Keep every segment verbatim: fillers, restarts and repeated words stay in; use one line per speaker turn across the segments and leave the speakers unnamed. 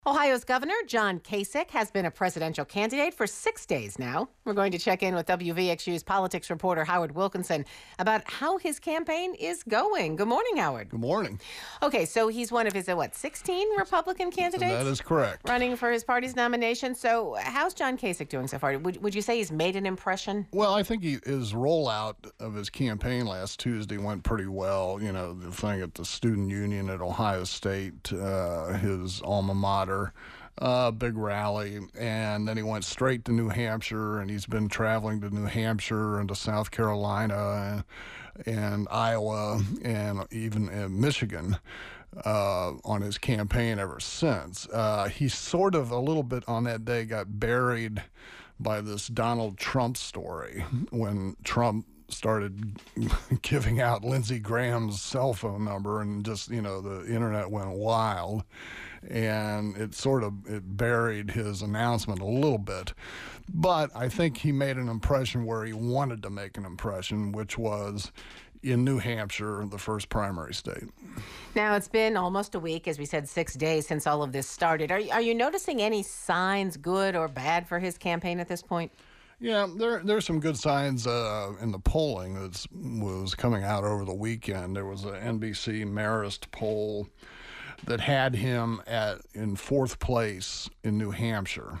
Ohio's Governor John Kasich has been a presidential candidate for six days now. We're going to check in with W V X U's politics reporter Howard Wilkinson about how his campaign is going. Good morning, Howard.
Good morning.
Okay, so he's one of his, uh, what, sixteen Republican candidates?
That is correct.
Running for his party's nomination. So how's John Kasich doing so far? Would, would you say he's made an impression?
Well, I think he, his rollout of his campaign last Tuesday went pretty well. You know, the thing at the Student Union at Ohio State, uh, his alma mater, uh, big rally, and then he went straight to New Hampshire, and he's been traveling to New Hampshire and to South Carolina and, and Iowa and even in Michigan uh, on his campaign ever since. Uh, he sort of a little bit on that day got buried by this Donald Trump story when Trump started giving out Lindsey Graham's cell phone number, and just, you know, the internet went wild, and it sort of it buried his announcement a little bit. But I think he made an impression where he wanted to make an impression, which was in New Hampshire, the first primary state.
Now, it's been almost a week, as we said, six days since all of this started. Are, are you noticing any signs, good or bad, for his campaign at this point?
Yeah, there there's some good signs uh, in the polling that was coming out over the weekend. There was an N B C Marist poll that had him at in fourth place in New Hampshire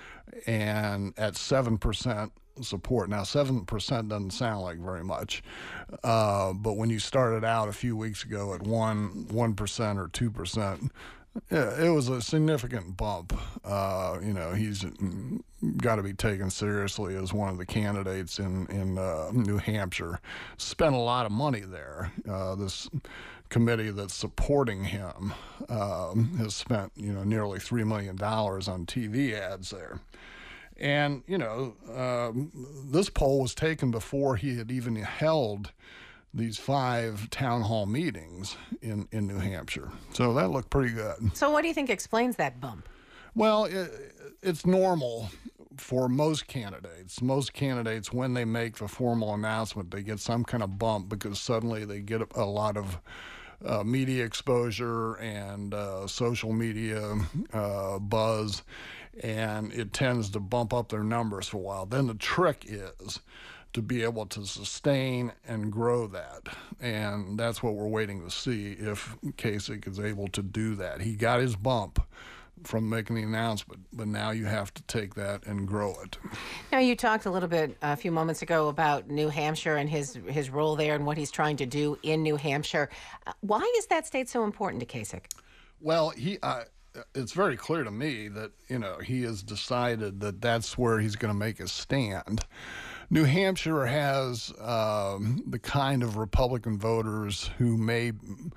and at seven percent support. Now, seven percent doesn't sound like very much, uh, but when you started out a few weeks ago at one, 1% or two percent, yeah, it was a significant bump. Uh, you know, he's got to be taken seriously as one of the candidates in, in uh, New Hampshire. Spent a lot of money there. Uh, this committee that's supporting him um, has spent, you know, nearly three million dollars on T V ads there. And, you know, um, this poll was taken before he had even held these five town hall meetings in, in New Hampshire. So that looked pretty good.
So what do you think explains that bump?
Well, it, it's normal for most candidates. Most candidates, when they make the formal announcement, they get some kind of bump because suddenly they get a lot of uh, media exposure and uh, social media uh, buzz, and it tends to bump up their numbers for a while. Then the trick is to be able to sustain and grow that. And that's what we're waiting to see if Kasich is able to do that. He got his bump from making the announcement, but now you have to take that and grow it.
Now, you talked a little bit a few moments ago about New Hampshire and his his role there and what he's trying to do in New Hampshire. Uh, why is that state so important to Kasich?
Well, he... Uh, it's very clear to me that, you know, he has decided that that's where he's going to make his stand. New Hampshire has um, the kind of Republican voters who may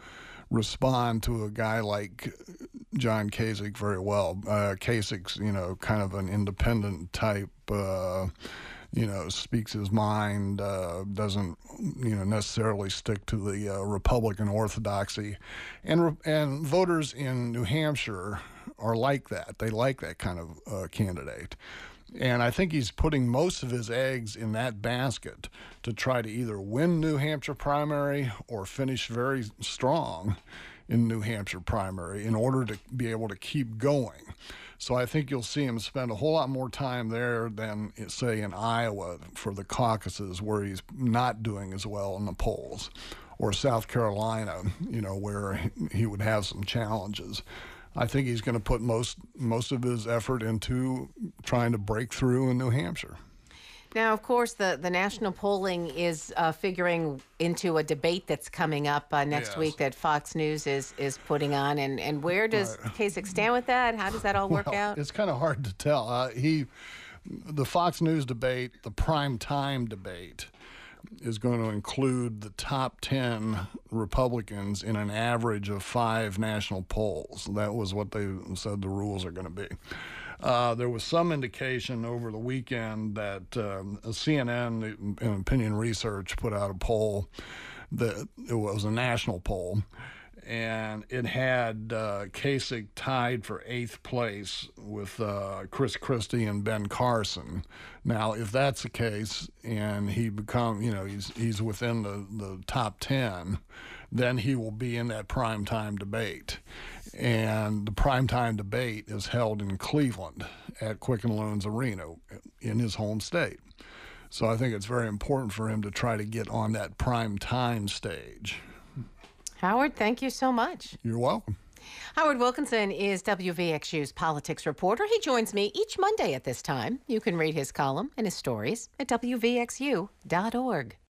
respond to a guy like John Kasich very well. Uh, Kasich's, you know, kind of an independent type, uh, you know, speaks his mind, uh, doesn't, you know, necessarily stick to the uh, Republican orthodoxy. And and voters in New Hampshire are like that. They like that kind of uh, candidate. And I think he's putting most of his eggs in that basket to try to either win New Hampshire primary or finish very strong in New Hampshire primary in order to be able to keep going. So I think you'll see him spend a whole lot more time there than, say, in Iowa for the caucuses, where he's not doing as well in the polls, or South Carolina, you know, where he would have some challenges. I think he's going to put most most of his effort into trying to break through in New Hampshire.
Now, of course, the, the national polling is uh, figuring into a debate that's coming up uh, next
Yes.
week that Fox News is is putting on. And, and where does
Right.
Kasich stand with that? How does that all work
Well,
out?
It's kind of hard to tell. Uh, he, the Fox News debate, the prime time debate, is going to include the top ten Republicans in an average of five national polls. That was what they said the rules are going to be. Uh, there was some indication over the weekend that um, C N N and Opinion Research put out a poll that it was a national poll, and it had uh, Kasich tied for eighth place with uh, Chris Christie and Ben Carson. Now, if that's the case, and he become, you know, he's he's within the, the top ten, then he will be in that primetime debate. And the primetime debate is held in Cleveland at Quicken Loans Arena in his home state. So I think it's very important for him to try to get on that primetime stage.
Howard, thank you so much.
You're welcome.
Howard Wilkinson is W V X U's politics reporter. He joins me each Monday at this time. You can read his column and his stories at W V X U dot org.